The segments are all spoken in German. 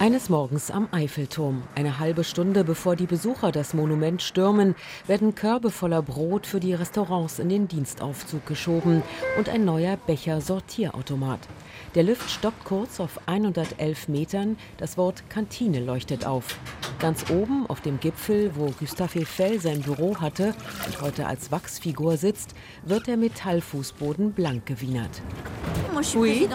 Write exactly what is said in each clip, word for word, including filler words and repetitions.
Eines Morgens am Eiffelturm. Eine halbe Stunde bevor die Besucher das Monument stürmen, werden Körbe voller Brot für die Restaurants in den Dienstaufzug geschoben und ein neuer Becher-Sortierautomat. Der Lift stoppt kurz auf hundertelf Metern, das Wort Kantine leuchtet auf. Ganz oben auf dem Gipfel, wo Gustave Eiffel sein Büro hatte und heute als Wachsfigur sitzt, wird der Metallfußboden blank gewienert. Oui.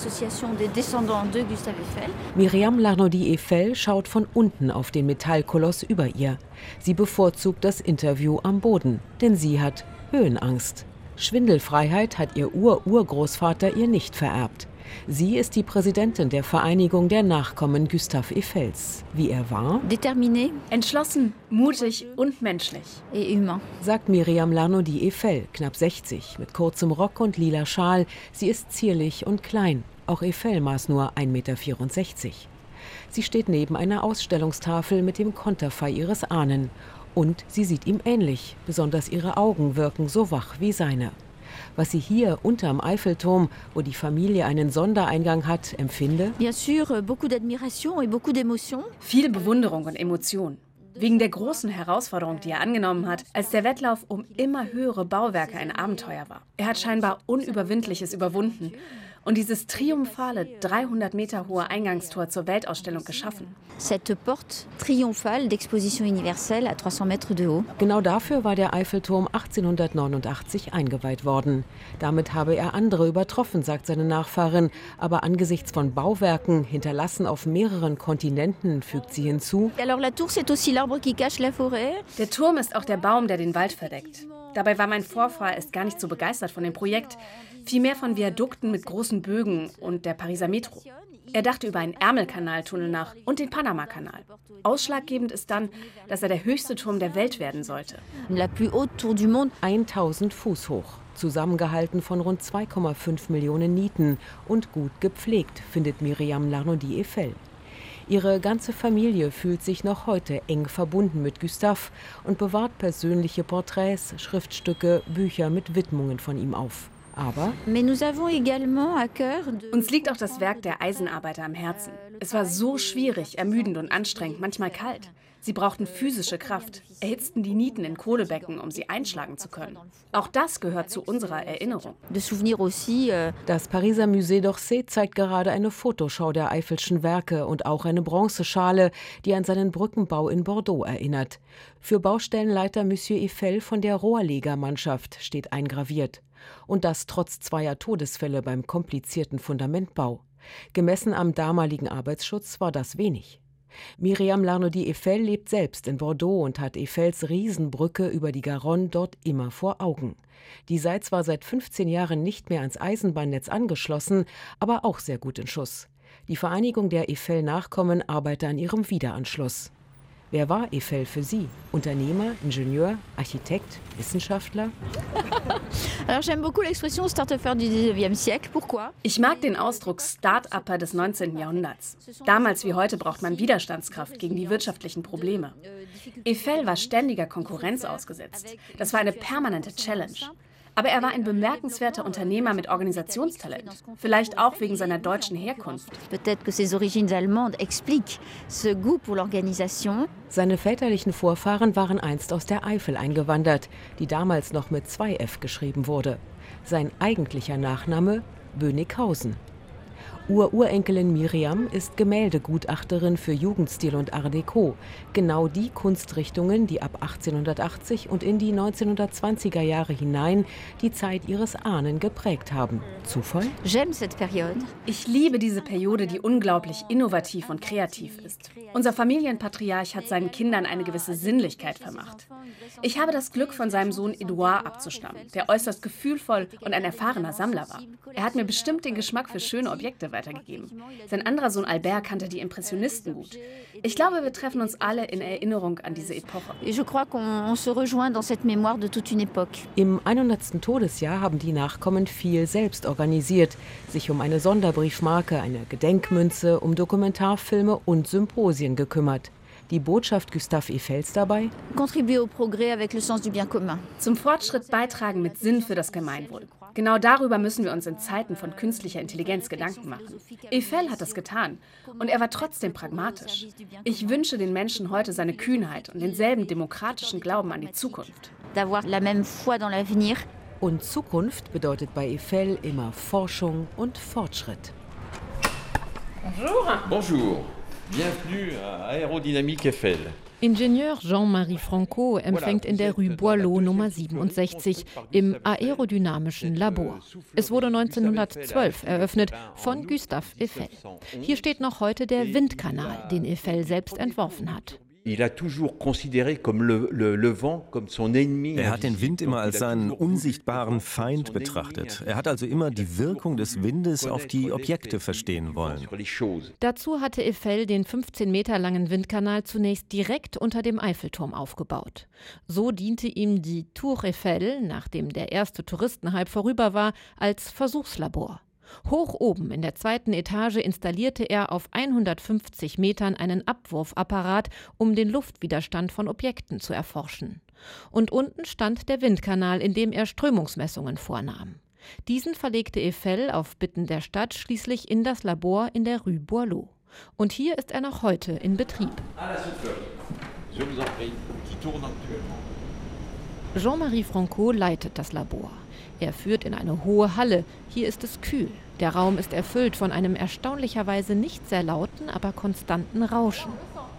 Myriam Larnaudy-Eiffel schaut von unten auf den Metallkoloss über ihr. Sie bevorzugt das Interview am Boden, denn sie hat Höhenangst. Schwindelfreiheit hat ihr Ur-Urgroßvater ihr nicht vererbt. Sie ist die Präsidentin der Vereinigung der Nachkommen Gustave Eiffels. Wie er war? Déterminé, entschlossen, mutig und menschlich. et humain. Sagt Myriam Larnaudy-Eiffel, knapp sechzig, mit kurzem Rock und lila Schal. Sie ist zierlich und klein. Auch Eiffel maß nur ein Meter vierundsechzig. Sie steht neben einer Ausstellungstafel mit dem Konterfei ihres Ahnen. Und sie sieht ihm ähnlich. Besonders ihre Augen wirken so wach wie seine. Was sie hier unterm Eiffelturm, wo die Familie einen Sondereingang hat, empfinde? Bien sûr, beaucoup d'admiration et beaucoup d'émotion. Viel Bewunderung und Emotion. Wegen der großen Herausforderung, die er angenommen hat, als der Wettlauf um immer höhere Bauwerke ein Abenteuer war. Er hat scheinbar Unüberwindliches überwunden und dieses triumphale, dreihundert Meter hohe Eingangstor zur Weltausstellung geschaffen. Cette porte triomphale d'exposition universelle à dreihundert mètres de haut. Genau dafür war der Eiffelturm achtzehnhundertneunundachtzig eingeweiht worden. Damit habe er andere übertroffen, sagt seine Nachfahrin. Aber angesichts von Bauwerken, hinterlassen auf mehreren Kontinenten, fügt sie hinzu. Alors la tour, c'est aussi l'arbre qui cache la forêt. Der Turm ist auch der Baum, der den Wald verdeckt. Dabei war mein Vorfahr erst gar nicht so begeistert von dem Projekt, vielmehr von Viadukten mit großen Bögen und der Pariser Metro. Er dachte über einen Ärmelkanaltunnel nach und den Panamakanal. Ausschlaggebend ist dann, dass er der höchste Turm der Welt werden sollte. La plus haute tour du monde. tausend Fuß hoch, zusammengehalten von rund zwei Komma fünf Millionen Nieten und gut gepflegt, findet Myriam Larnaudy-Eiffel. Ihre ganze Familie fühlt sich noch heute eng verbunden mit Gustave und bewahrt persönliche Porträts, Schriftstücke, Bücher mit Widmungen von ihm auf. Aber Mais nous avons également à cœur de... Uns liegt auch das Werk der Eisenarbeiter am Herzen. Es war so schwierig, ermüdend und anstrengend, manchmal kalt. Sie brauchten physische Kraft, erhitzten die Nieten in Kohlebecken, um sie einschlagen zu können. Auch das gehört zu unserer Erinnerung. de souvenir aussi. Euh, das Pariser Musée d'Orsay zeigt gerade eine Fotoschau der Eiffelschen Werke und auch eine Bronzeschale, die an seinen Brückenbau in Bordeaux erinnert. Für Baustellenleiter Monsieur Eiffel von der Rohrlegermannschaft steht eingraviert. Und das trotz zweier Todesfälle beim komplizierten Fundamentbau. Gemessen am damaligen Arbeitsschutz war das wenig. Myriam Larnaudy-Eiffel lebt selbst in Bordeaux und hat Eiffels Riesenbrücke über die Garonne dort immer vor Augen. Die sei zwar seit fünfzehn Jahren nicht mehr ans Eisenbahnnetz angeschlossen, aber auch sehr gut in Schuss. Die Vereinigung der Eiffel-Nachkommen arbeitet an ihrem Wiederanschluss. Wer war Eiffel für Sie? Unternehmer, Ingenieur, Architekt, Wissenschaftler? Alors j'aime beaucoup l'expression start-upper du dix-neuvième siècle. Pourquoi? Ich mag den Ausdruck Start-Upper des neunzehnten Jahrhunderts. Damals wie heute braucht man Widerstandskraft gegen die wirtschaftlichen Probleme. Eiffel war ständiger Konkurrenz ausgesetzt. Das war eine permanente Challenge. Aber er war ein bemerkenswerter Unternehmer mit Organisationstalent. Vielleicht auch wegen seiner deutschen Herkunft. Peut-être que ses origines allemandes expliquent ce goût pour l'organisation. Seine väterlichen Vorfahren waren einst aus der Eifel eingewandert, die damals noch mit zwei F geschrieben wurde. Sein eigentlicher Nachname Bönighausen. Ururenkelin Myriam ist Gemäldegutachterin für Jugendstil und Art Deco. Genau die Kunstrichtungen, die ab achtzehnhundertachtzig und in die neunzehnhundertzwanziger Jahre hinein die Zeit ihres Ahnen geprägt haben. Zufall? J'aime cette période. Ich liebe diese Periode, die unglaublich innovativ und kreativ ist. Unser Familienpatriarch hat seinen Kindern eine gewisse Sinnlichkeit vermacht. Ich habe das Glück, von seinem Sohn Edouard abzustammen, der äußerst gefühlvoll und ein erfahrener Sammler war. Er hat mir bestimmt den Geschmack für schöne Objekte weitergegeben. Sein anderer Sohn Albert kannte die Impressionisten gut. Ich glaube, wir treffen uns alle in Erinnerung an diese Epoche. Je crois qu'on on se rejoint dans cette mémoire de toute une époque. Im hundertsten Todesjahr haben die Nachkommen viel selbst organisiert, sich um eine Sonderbriefmarke, eine Gedenkmünze, um Dokumentarfilme und Symposien gekümmert. Die Botschaft Gustave Eiffels dabei? Contribuer au progrès avec le sens du bien commun. Zum Fortschritt beitragen mit Sinn für das Gemeinwohl. Genau darüber müssen wir uns in Zeiten von künstlicher Intelligenz Gedanken machen. Eiffel hat das getan und er war trotzdem pragmatisch. Ich wünsche den Menschen heute seine Kühnheit und denselben demokratischen Glauben an die Zukunft. D'avoir la même foi dans l'avenir. Und Zukunft bedeutet bei Eiffel immer Forschung und Fortschritt. Bonjour. Bonjour. Bienvenue à Aérodynamique Eiffel. Ingenieur Jean-Marie Franco empfängt in der Rue Boileau Nummer siebenundsechzig im aerodynamischen Labor. Es wurde neunzehnhundertzwölf eröffnet von Gustave Eiffel. Hier steht noch heute der Windkanal, den Eiffel selbst entworfen hat. Er hat den Wind immer als seinen unsichtbaren Feind betrachtet. Er hat also immer die Wirkung des Windes auf die Objekte verstehen wollen. Dazu hatte Eiffel den fünfzehn Meter langen Windkanal zunächst direkt unter dem Eiffelturm aufgebaut. So diente ihm die Tour Eiffel, nachdem der erste Touristenhype vorüber war, als Versuchslabor. Hoch oben in der zweiten Etage installierte er auf hundertfünfzig Metern einen Abwurfapparat, um den Luftwiderstand von Objekten zu erforschen. Und unten stand der Windkanal, in dem er Strömungsmessungen vornahm. Diesen verlegte Eiffel auf Bitten der Stadt schließlich in das Labor in der Rue Boileau. Und hier ist er noch heute in Betrieb. Jean-Marie Franco leitet das Labor. Er führt in eine hohe Halle. Hier ist es kühl. Der Raum ist erfüllt von einem erstaunlicherweise nicht sehr lauten, aber konstanten Rauschen.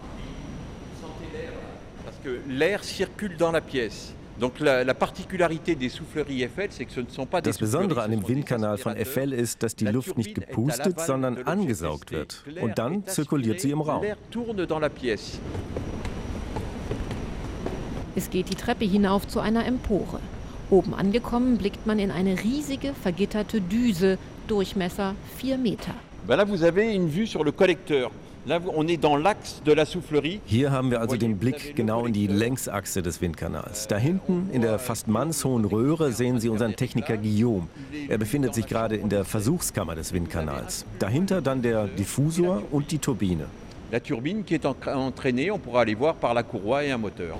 Das Besondere an dem Windkanal von Eiffel ist, dass die Luft nicht gepustet, sondern angesaugt wird. Und dann zirkuliert sie im Raum. Es geht die Treppe hinauf zu einer Empore. Oben angekommen blickt man in eine riesige, vergitterte Düse, Durchmesser vier Meter. Hier haben wir also den Blick genau in die Längsachse des Windkanals. Da hinten, in der fast mannshohen Röhre, sehen Sie unseren Techniker Guillaume. Er befindet sich gerade in der Versuchskammer des Windkanals. Dahinter dann der Diffusor und die Turbine. La turbine qui est entraînée, on pourra aller voir par la courroie et un moteur.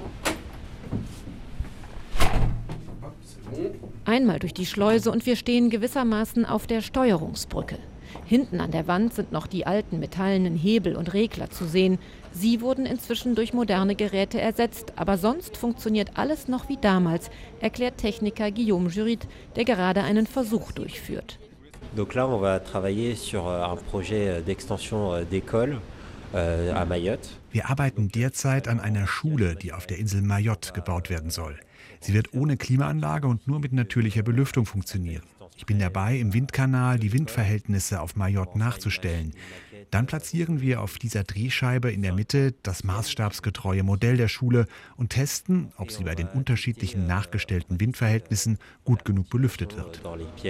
Einmal durch die Schleuse und wir stehen gewissermaßen auf der Steuerungsbrücke. Hinten an der Wand sind noch die alten metallenen Hebel und Regler zu sehen. Sie wurden inzwischen durch moderne Geräte ersetzt, aber sonst funktioniert alles noch wie damals, erklärt Techniker Guillaume Jurit, der gerade einen Versuch durchführt. Donc là, on va travailler sur un projet d'extension d'école à Mayotte. Wir arbeiten derzeit an einer Schule, die auf der Insel Mayotte gebaut werden soll. Sie wird ohne Klimaanlage und nur mit natürlicher Belüftung funktionieren. Ich bin dabei, im Windkanal die Windverhältnisse auf Mayotte nachzustellen. Dann platzieren wir auf dieser Drehscheibe in der Mitte das maßstabsgetreue Modell der Schule und testen, ob sie bei den unterschiedlichen nachgestellten Windverhältnissen gut genug belüftet wird.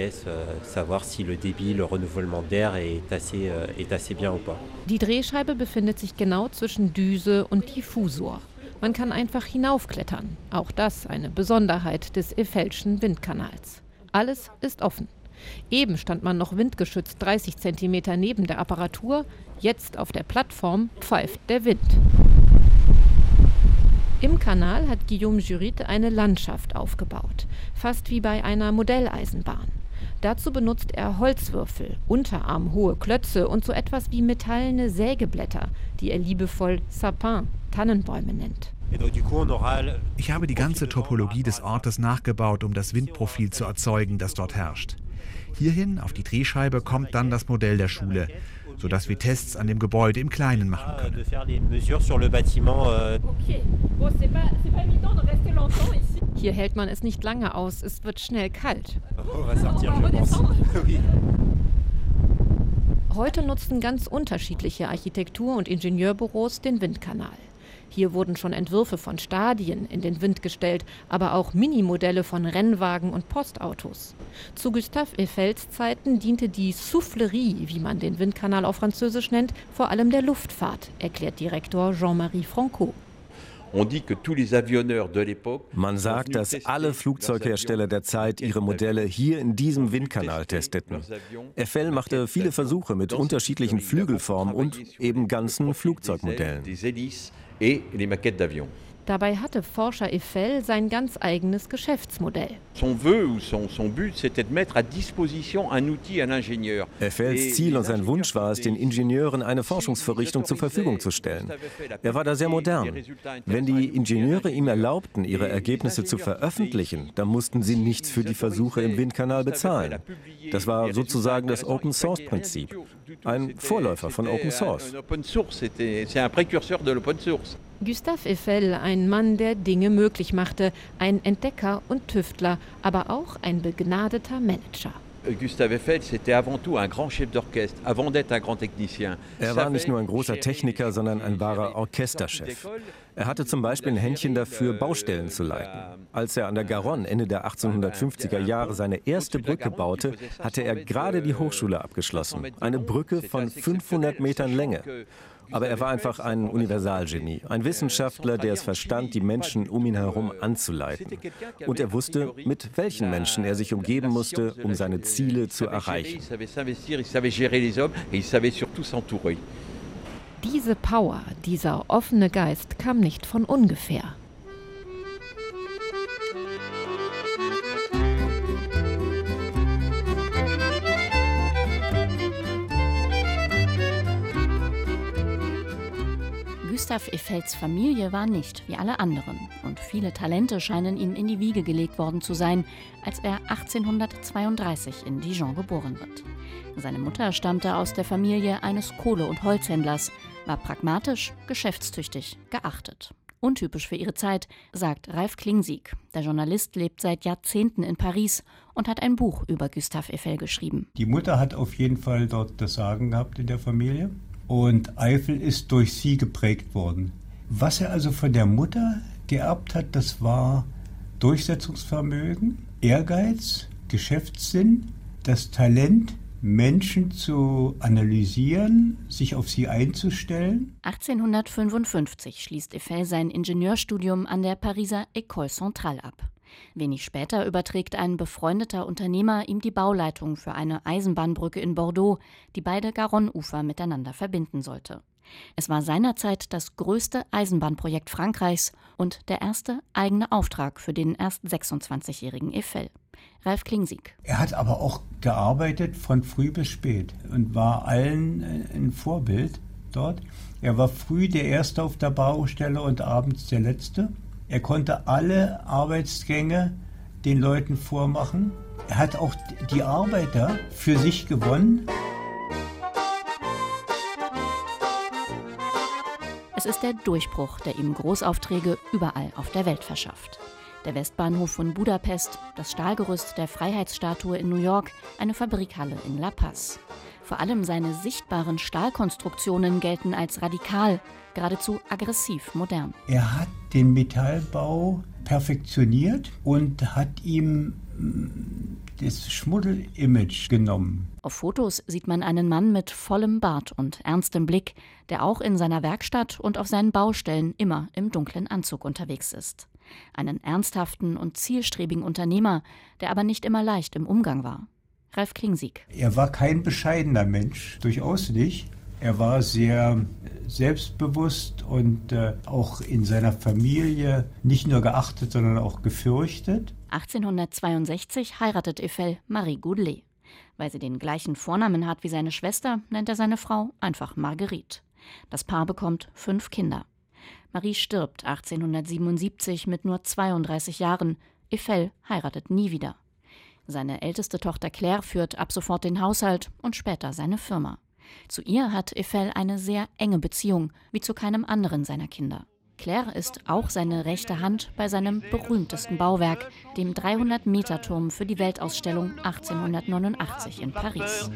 Die Drehscheibe befindet sich genau zwischen Düse und Diffusor. Man kann einfach hinaufklettern. Auch das eine Besonderheit des Eiffelschen Windkanals. Alles ist offen. Eben stand man noch windgeschützt dreißig Zentimeter neben der Apparatur. Jetzt auf der Plattform pfeift der Wind. Im Kanal hat Guillaume Jurit eine Landschaft aufgebaut. Fast wie bei einer Modelleisenbahn. Dazu benutzt er Holzwürfel, unterarmhohe Klötze und so etwas wie metallene Sägeblätter, die er liebevoll Sapin, Tannenbäume nennt. Ich habe die ganze Topologie des Ortes nachgebaut, um das Windprofil zu erzeugen, das dort herrscht. Hierhin, auf die Drehscheibe, kommt dann das Modell der Schule, sodass wir Tests an dem Gebäude im Kleinen machen können. Hier hält man es nicht lange aus, es wird schnell kalt. Heute nutzen ganz unterschiedliche Architektur- und Ingenieurbüros den Windkanal. Hier wurden schon Entwürfe von Stadien in den Wind gestellt, aber auch Minimodelle von Rennwagen und Postautos. Zu Gustave Eiffels Zeiten diente die Soufflerie, wie man den Windkanal auf Französisch nennt, vor allem der Luftfahrt, erklärt Direktor Jean-Marie Franco. Man sagt, dass alle Flugzeughersteller der Zeit ihre Modelle hier in diesem Windkanal testeten. Eiffel machte viele Versuche mit unterschiedlichen Flügelformen und eben ganzen Flugzeugmodellen. Dabei hatte Forscher Eiffel sein ganz eigenes Geschäftsmodell. Eiffels Ziel und sein Wunsch war es, den Ingenieuren eine Forschungsvorrichtung zur Verfügung zu stellen. Er war da sehr modern. Wenn die Ingenieure ihm erlaubten, ihre Ergebnisse zu veröffentlichen, dann mussten sie nichts für die Versuche im Windkanal bezahlen. Das war sozusagen das Open-Source-Prinzip. Ein Vorläufer von Open Source. Gustave Eiffel, ein Mann, der Dinge möglich machte, ein Entdecker und Tüftler, aber auch ein begnadeter Manager. Gustave Eiffel, c'était avant tout un grand chef d'orchestre, avant d'être un grand technicien. Er war nicht nur ein großer Techniker, sondern ein wahrer Orchesterchef. Er hatte zum Beispiel ein Händchen dafür, Baustellen zu leiten. Als er an der Garonne Ende der achtzehnhundertfünfziger Jahre seine erste Brücke baute, hatte er gerade die Hochschule abgeschlossen. Eine Brücke von fünfhundert Metern Länge. Aber er war einfach ein Universalgenie, ein Wissenschaftler, der es verstand, die Menschen um ihn herum anzuleiten. Und er wusste, mit welchen Menschen er sich umgeben musste, um seine Ziele zu erreichen. Diese Power, dieser offene Geist kam nicht von ungefähr. Gustave Eiffels Familie war nicht wie alle anderen und viele Talente scheinen ihm in die Wiege gelegt worden zu sein, als er achtzehnhundertzweiunddreißig in Dijon geboren wird. Seine Mutter stammte aus der Familie eines Kohle- und Holzhändlers, war pragmatisch, geschäftstüchtig, geachtet. Untypisch für ihre Zeit, sagt Ralf Klingsieg. Der Journalist lebt seit Jahrzehnten in Paris und hat ein Buch über Gustave Eiffel geschrieben. Die Mutter hat auf jeden Fall dort das Sagen gehabt in der Familie. Und Eiffel ist durch sie geprägt worden. Was er also von der Mutter geerbt hat, das war Durchsetzungsvermögen, Ehrgeiz, Geschäftssinn, das Talent, Menschen zu analysieren, sich auf sie einzustellen. achtzehnhundertfünfundfünfzig schließt Eiffel sein Ingenieurstudium an der Pariser École Centrale ab. Wenig später überträgt ein befreundeter Unternehmer ihm die Bauleitung für eine Eisenbahnbrücke in Bordeaux, die beide Garonne-Ufer miteinander verbinden sollte. Es war seinerzeit das größte Eisenbahnprojekt Frankreichs und der erste eigene Auftrag für den erst sechsundzwanzigjährigen Eiffel. Ralf Klingsieg. Er hat aber auch gearbeitet von früh bis spät und war allen ein Vorbild dort. Er war früh der Erste auf der Baustelle und abends der Letzte. Er konnte alle Arbeitsgänge den Leuten vormachen. Er hat auch die Arbeiter für sich gewonnen. Es ist der Durchbruch, der ihm Großaufträge überall auf der Welt verschafft. Der Westbahnhof von Budapest, das Stahlgerüst der Freiheitsstatue in New York, eine Fabrikhalle in La Paz. Vor allem seine sichtbaren Stahlkonstruktionen gelten als radikal, geradezu aggressiv modern. Er hat den Metallbau perfektioniert und hat ihm das Schmuddel-Image genommen. Auf Fotos sieht man einen Mann mit vollem Bart und ernstem Blick, der auch in seiner Werkstatt und auf seinen Baustellen immer im dunklen Anzug unterwegs ist. Einen ernsthaften und zielstrebigen Unternehmer, der aber nicht immer leicht im Umgang war. Ralf Klingsieg. Er war kein bescheidener Mensch, durchaus nicht. Er war sehr selbstbewusst und äh, auch in seiner Familie nicht nur geachtet, sondern auch gefürchtet. achtzehnhundertzweiundsechzig heiratet Eiffel Marie Goudelet. Weil sie den gleichen Vornamen hat wie seine Schwester, nennt er seine Frau einfach Marguerite. Das Paar bekommt fünf Kinder. Marie stirbt achtzehnhundertsiebenundsiebzig mit nur zweiunddreißig Jahren. Eiffel heiratet nie wieder. Seine älteste Tochter Claire führt ab sofort den Haushalt und später seine Firma. Zu ihr hat Eiffel eine sehr enge Beziehung, wie zu keinem anderen seiner Kinder. Claire ist auch seine rechte Hand bei seinem berühmtesten Bauwerk, dem dreihundert-Meter-Turm für die Weltausstellung achtzehnhundertneunundachtzig in Paris.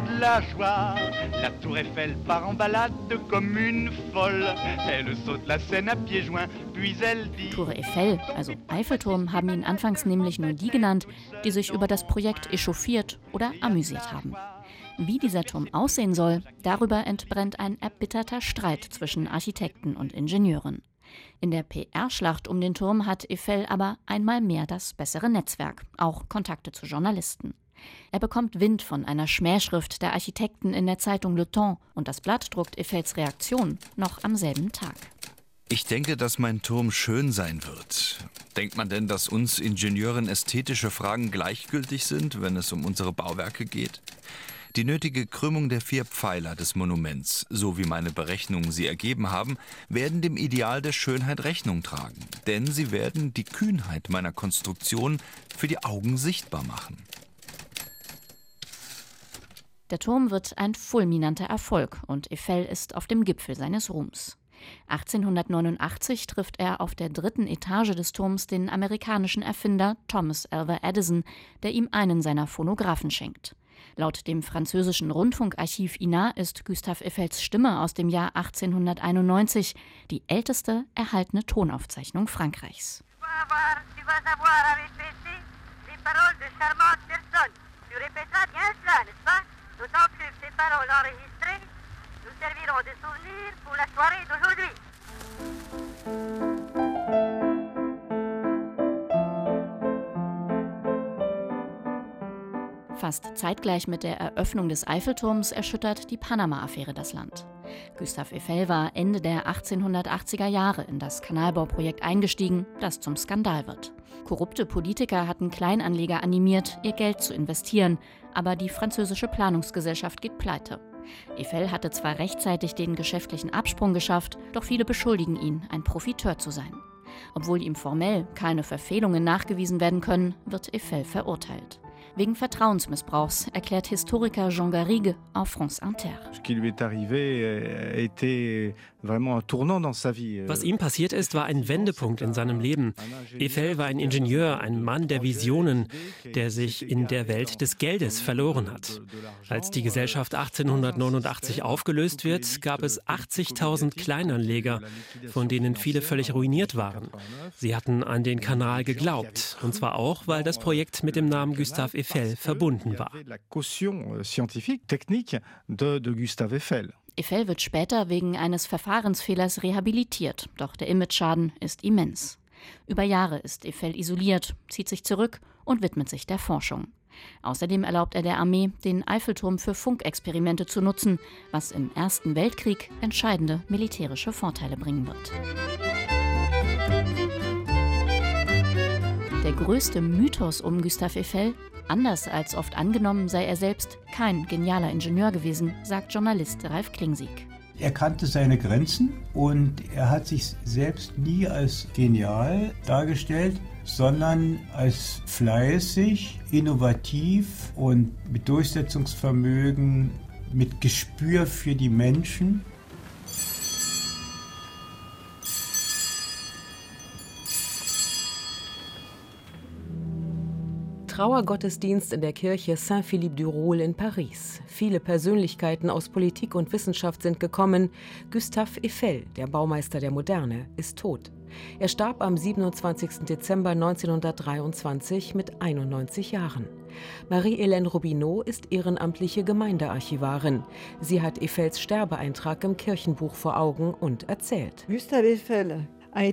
Tour Eiffel, also Eiffelturm, haben ihn anfangs nämlich nur die genannt, die sich über das Projekt echauffiert oder amüsiert haben. Wie dieser Turm aussehen soll, darüber entbrennt ein erbitterter Streit zwischen Architekten und Ingenieuren. In der P R-Schlacht um den Turm hat Eiffel aber einmal mehr das bessere Netzwerk, auch Kontakte zu Journalisten. Er bekommt Wind von einer Schmähschrift der Architekten in der Zeitung Le Temps und das Blatt druckt Eiffels Reaktion noch am selben Tag. Ich denke, dass mein Turm schön sein wird. Denkt man denn, dass uns Ingenieuren ästhetische Fragen gleichgültig sind, wenn es um unsere Bauwerke geht? Die nötige Krümmung der vier Pfeiler des Monuments, so wie meine Berechnungen sie ergeben haben, werden dem Ideal der Schönheit Rechnung tragen. Denn sie werden die Kühnheit meiner Konstruktion für die Augen sichtbar machen. Der Turm wird ein fulminanter Erfolg und Eiffel ist auf dem Gipfel seines Ruhms. achtzehnhundertneunundachtzig trifft er auf der dritten Etage des Turms den amerikanischen Erfinder Thomas Alva Edison, der ihm einen seiner Phonographen schenkt. Laut dem französischen Rundfunkarchiv I N A ist Gustave Eiffels Stimme aus dem Jahr achtzehnhunderteinundneunzig die älteste erhaltene Tonaufzeichnung Frankreichs. Fast zeitgleich mit der Eröffnung des Eiffelturms erschüttert die Panama-Affäre das Land. Gustave Eiffel war Ende der achtzehnhundertachtziger Jahre in das Kanalbauprojekt eingestiegen, das zum Skandal wird. Korrupte Politiker hatten Kleinanleger animiert, ihr Geld zu investieren, aber die französische Planungsgesellschaft geht pleite. Eiffel hatte zwar rechtzeitig den geschäftlichen Absprung geschafft, doch viele beschuldigen ihn, ein Profiteur zu sein. Obwohl ihm formell keine Verfehlungen nachgewiesen werden können, wird Eiffel verurteilt. Wegen Vertrauensmissbrauchs, erklärt Historiker Jean Garrigue auf France Inter. Was ihm passiert ist, war ein Wendepunkt in seinem Leben. Eiffel war ein Ingenieur, ein Mann der Visionen, der sich in der Welt des Geldes verloren hat. Als die Gesellschaft achtzehnhundertneunundachtzig aufgelöst wird, gab es achtzigtausend Kleinanleger, von denen viele völlig ruiniert waren. Sie hatten an den Kanal geglaubt, und zwar auch, weil das Projekt mit dem Namen Gustave Eiffel verbunden war. Eiffel wird später wegen eines Verfahrensfehlers rehabilitiert, doch der Imageschaden ist immens. Über Jahre ist Eiffel isoliert, zieht sich zurück und widmet sich der Forschung. Außerdem erlaubt er der Armee, den Eiffelturm für Funkexperimente zu nutzen, was im Ersten Weltkrieg entscheidende militärische Vorteile bringen wird. Der größte Mythos um Gustave Eiffel: anders als oft angenommen, sei er selbst kein genialer Ingenieur gewesen, sagt Journalist Ralf Klingsieg. Er kannte seine Grenzen und er hat sich selbst nie als genial dargestellt, sondern als fleißig, innovativ und mit Durchsetzungsvermögen, mit Gespür für die Menschen. Trauergottesdienst in der Kirche Saint-Philippe-du-Roule in Paris. Viele Persönlichkeiten aus Politik und Wissenschaft sind gekommen. Gustave Eiffel, der Baumeister der Moderne, ist tot. Er starb am siebenundzwanzigsten Dezember neunzehnhundertdreiundzwanzig mit einundneunzig Jahren. Marie-Hélène Robineau ist ehrenamtliche Gemeindearchivarin. Sie hat Eiffels Sterbeeintrag im Kirchenbuch vor Augen und erzählt. Gustave Eiffel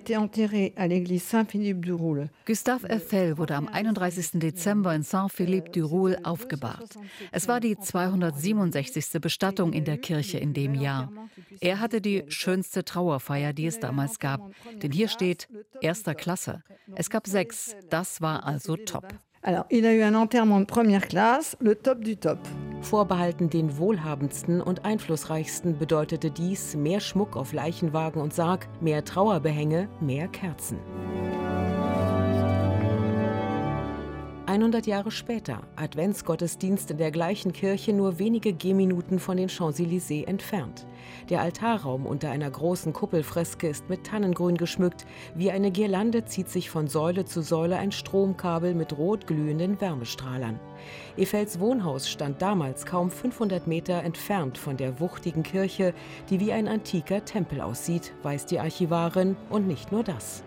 Gustave Eiffel wurde am einunddreißigsten Dezember in Saint-Philippe-du-Roule aufgebahrt. Es war die zweihundertsiebenundsechzigste Bestattung in der Kirche in dem Jahr. Er hatte die schönste Trauerfeier, die es damals gab. Denn hier steht erster Klasse. Es gab sechs, das war also top. Alors, il a eu un enterrement de première classe, le top du top. Vorbehalten den wohlhabendsten und einflussreichsten bedeutete dies mehr Schmuck auf Leichenwagen und Sarg, mehr Trauerbehänge, mehr Kerzen. hundert Jahre später, Adventsgottesdienst in der gleichen Kirche, nur wenige Gehminuten von den Champs-Élysées entfernt. Der Altarraum unter einer großen Kuppelfreske ist mit Tannengrün geschmückt. Wie eine Girlande zieht sich von Säule zu Säule ein Stromkabel mit rot glühenden Wärmestrahlern. Eiffels Wohnhaus stand damals kaum fünfhundert Meter entfernt von der wuchtigen Kirche, die wie ein antiker Tempel aussieht, weiß die Archivarin, und nicht nur das.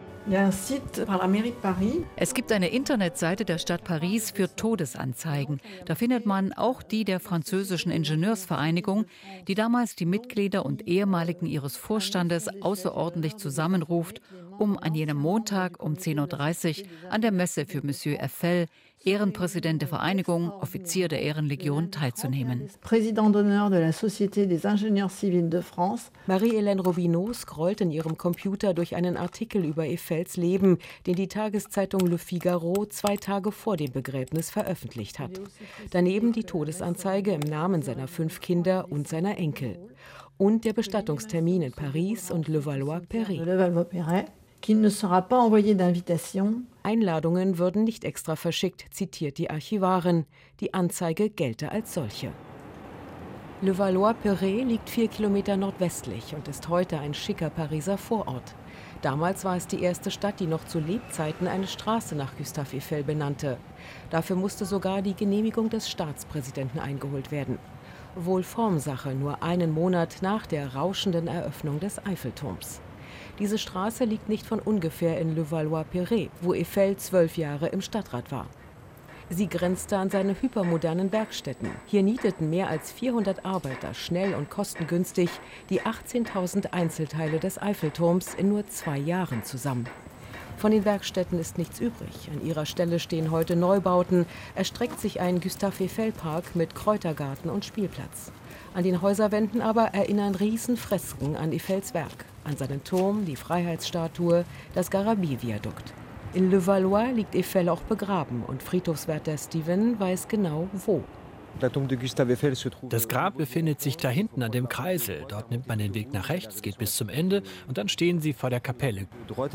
Es gibt eine Internetseite der Stadt Paris für Todesanzeigen. Da findet man auch die der französischen Ingenieursvereinigung, die damals die Mitglieder und Ehemaligen ihres Vorstandes außerordentlich zusammenruft, um an jenem Montag um zehn Uhr dreißig an der Messe für Monsieur Eiffel Ehrenpräsident der Vereinigung, Offizier der Ehrenlegion, teilzunehmen. Président d'honneur de la Société des Ingénieurs Civils de France. Marie-Hélène Robineau scrollt in ihrem Computer durch einen Artikel über Eiffels Leben, den die Tageszeitung Le Figaro zwei Tage vor dem Begräbnis veröffentlicht hat. Daneben die Todesanzeige im Namen seiner fünf Kinder und seiner Enkel. Und der Bestattungstermin in Paris und Levallois-Perret. Qu'il ne sera pas envoyé d'invitation. Einladungen würden nicht extra verschickt, zitiert die Archivarin. Die Anzeige gelte als solche. Levallois-Perret liegt vier Kilometer nordwestlich und ist heute ein schicker Pariser Vorort. Damals war es die erste Stadt, die noch zu Lebzeiten eine Straße nach Gustave Eiffel benannte. Dafür musste sogar die Genehmigung des Staatspräsidenten eingeholt werden. Wohl Formsache, nur einen Monat nach der rauschenden Eröffnung des Eiffelturms. Diese Straße liegt nicht von ungefähr in Levallois-Perret, wo Eiffel zwölf Jahre im Stadtrat war. Sie grenzte an seine hypermodernen Werkstätten. Hier nieteten mehr als vierhundert Arbeiter schnell und kostengünstig die achtzehntausend Einzelteile des Eiffelturms in nur zwei Jahren zusammen. Von den Werkstätten ist nichts übrig. An ihrer Stelle stehen heute Neubauten, erstreckt sich ein Gustave-Eiffel-Park mit Kräutergarten und Spielplatz. An den Häuserwänden aber erinnern Riesenfresken an Eiffels Werk, an seinen Turm, die Freiheitsstatue, das Garabie-Viadukt. In Levallois liegt Eiffel auch begraben und Friedhofswärter Steven weiß genau, wo. Das Grab befindet sich da hinten an dem Kreisel. Dort nimmt man den Weg nach rechts, geht bis zum Ende und dann stehen Sie vor der Kapelle.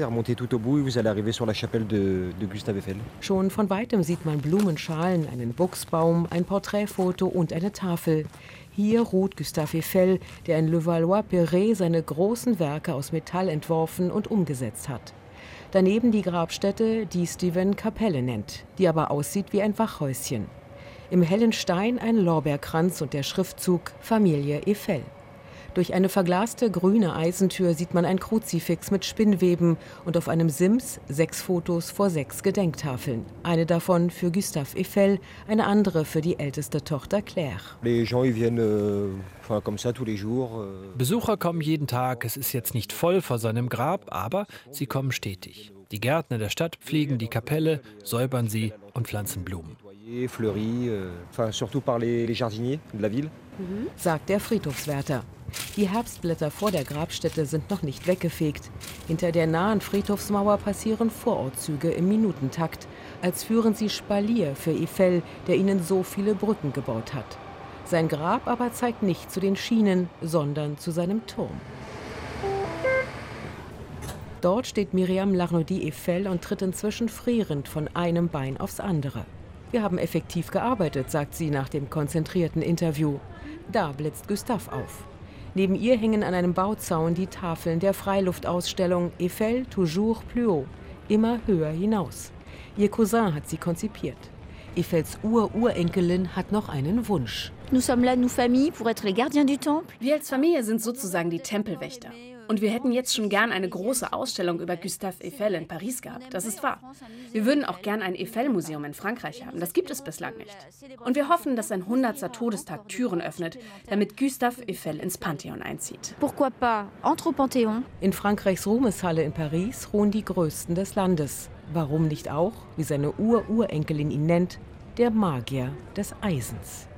Schon von weitem sieht man Blumenschalen, einen Buchsbaum, ein Porträtfoto und eine Tafel. Hier ruht Gustave Eiffel, der in Levallois-Perret seine großen Werke aus Metall entworfen und umgesetzt hat. Daneben die Grabstätte, die Steven Kapelle nennt, die aber aussieht wie ein Wachhäuschen. Im hellen Stein ein Lorbeerkranz und der Schriftzug Familie Eiffel. Durch eine verglaste grüne Eisentür sieht man ein Kruzifix mit Spinnweben und auf einem Sims sechs Fotos vor sechs Gedenktafeln. Eine davon für Gustave Eiffel, eine andere für die älteste Tochter Claire. Besucher kommen jeden Tag. Es ist jetzt nicht voll vor seinem Grab, aber sie kommen stetig. Die Gärtner der Stadt pflegen die Kapelle, säubern sie und pflanzen Blumen. Sagt der Friedhofswärter. Die Herbstblätter vor der Grabstätte sind noch nicht weggefegt. Hinter der nahen Friedhofsmauer passieren Vorortzüge im Minutentakt, als führen sie Spalier für Eiffel, der ihnen so viele Brücken gebaut hat. Sein Grab aber zeigt nicht zu den Schienen, sondern zu seinem Turm. Dort steht Myriam Larnaudy-Eiffel und tritt inzwischen frierend von einem Bein aufs andere. Wir haben effektiv gearbeitet, sagt sie nach dem konzentrierten Interview. Da blitzt Gustave auf. Neben ihr hängen an einem Bauzaun die Tafeln der Freiluftausstellung Eiffel toujours plus haut, immer höher hinaus. Ihr Cousin hat sie konzipiert. Eiffels Ur-Urenkelin hat noch einen Wunsch. Nous sommes là, nous famille, pour être les gardiens du temple. Wir als Familie sind sozusagen die Tempelwächter. Und wir hätten jetzt schon gern eine große Ausstellung über Gustave Eiffel in Paris gehabt. Das ist wahr. Wir würden auch gern ein Eiffel-Museum in Frankreich haben. Das gibt es bislang nicht. Und wir hoffen, dass sein hundertster Todestag Türen öffnet, damit Gustave Eiffel ins Pantheon einzieht. Pourquoi pas? Entre au Panthéon. In Frankreichs Ruhmeshalle in Paris ruhen die Größten des Landes. Warum nicht auch, wie seine Ur-Urenkelin ihn nennt, der Magier des Eisens.